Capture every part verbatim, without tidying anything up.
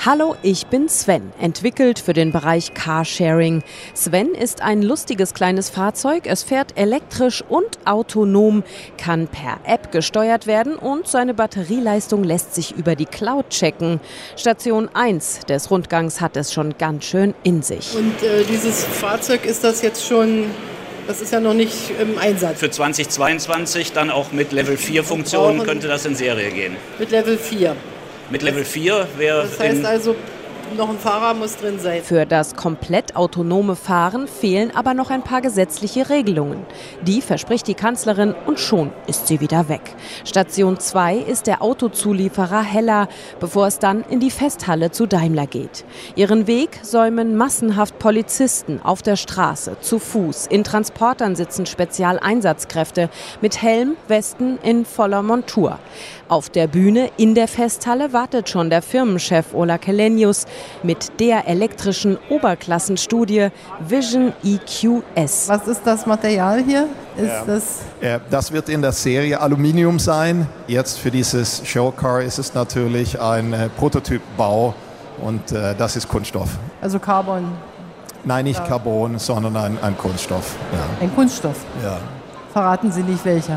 Hallo, ich bin Sven, entwickelt für den Bereich Carsharing. Sven ist ein lustiges kleines Fahrzeug. Es fährt elektrisch und autonom, kann per App gesteuert werden und seine Batterieleistung lässt sich über die Cloud checken. Station eins des Rundgangs hat es schon ganz schön in sich. Und äh, dieses Fahrzeug, ist das jetzt schon, das ist ja noch nicht im Einsatz? Für zweitausendzweiundzwanzig dann auch mit Level vier Funktionen könnte das in Serie gehen. Mit Level vier? Mit Level vier wäre... Das heißt also, noch ein Fahrer muss drin sein. Für das komplett autonome Fahren fehlen aber noch ein paar gesetzliche Regelungen. Die verspricht die Kanzlerin und schon ist sie wieder weg. Station zwei ist der Autozulieferer Hella, bevor es dann in die Festhalle zu Daimler geht. Ihren Weg säumen massenhaft Polizisten auf der Straße, zu Fuß. In Transportern sitzen Spezialeinsatzkräfte mit Helm, Westen in voller Montur. Auf der Bühne in der Festhalle wartet schon der Firmenchef Ola Källenius mit der elektrischen Oberklassenstudie Vision E Q S. Was ist das Material hier? Ist ja. das, ja, das wird in der Serie Aluminium sein. Jetzt für dieses Showcar ist es natürlich ein äh, Prototypbau und äh, das ist Kunststoff. also Carbon? Nein, nicht Ja. Carbon, sondern ein, ein Kunststoff. Ja. Ein Kunststoff? Ja. Verraten Sie nicht welcher.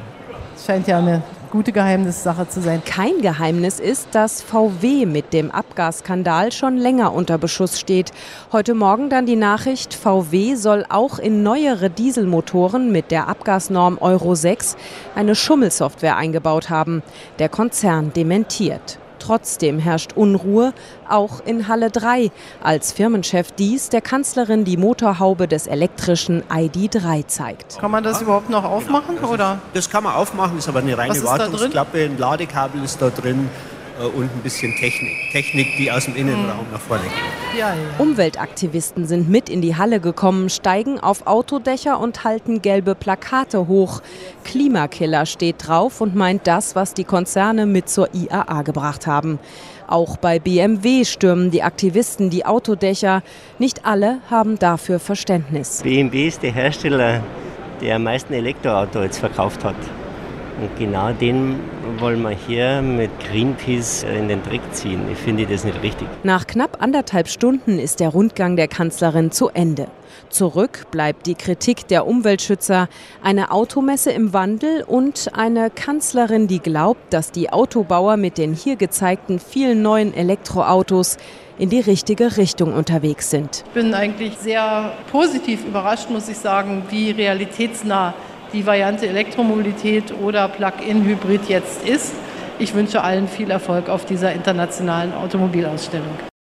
Es scheint ja eine gute Geheimnissache zu sein. Kein Geheimnis ist, dass V W mit dem Abgasskandal schon länger unter Beschuss steht. Heute Morgen dann die Nachricht, V W soll auch in neuere Dieselmotoren mit der Abgasnorm Euro sechs eine Schummelsoftware eingebaut haben. Der Konzern dementiert. Trotzdem herrscht Unruhe, auch in Halle drei, als Firmenchef Diess der Kanzlerin die Motorhaube des elektrischen I D drei zeigt. Kann man das überhaupt noch aufmachen? Genau, oder? Das kann man aufmachen, ist aber eine reine Was ist da drin? Wartungsklappe, ein Ladekabel ist da drin äh, und ein bisschen Technik. Technik, die aus dem Innenraum nach vorne geht. Ja, ja. Umweltaktivisten sind mit in die Halle gekommen, steigen auf Autodächer und halten gelbe Plakate hoch. Klimakiller steht drauf und meint das, was die Konzerne mit zur I A A gebracht haben. Auch bei B M W stürmen die Aktivisten die Autodächer. Nicht alle haben dafür Verständnis. B M W ist der Hersteller, der am meisten Elektroautos jetzt verkauft hat. Und genau den wollen wir hier mit Greenpeace in den Dreck ziehen. Ich finde das nicht richtig. Nach knapp anderthalb Stunden ist der Rundgang der Kanzlerin zu Ende. Zurück bleibt die Kritik der Umweltschützer, eine Automesse im Wandel und eine Kanzlerin, die glaubt, dass die Autobauer mit den hier gezeigten vielen neuen Elektroautos in die richtige Richtung unterwegs sind. Ich bin eigentlich sehr positiv überrascht, muss ich sagen, wie realitätsnah die Variante Elektromobilität oder Plug-in-Hybrid jetzt ist. Ich wünsche allen viel Erfolg auf dieser internationalen Automobilausstellung.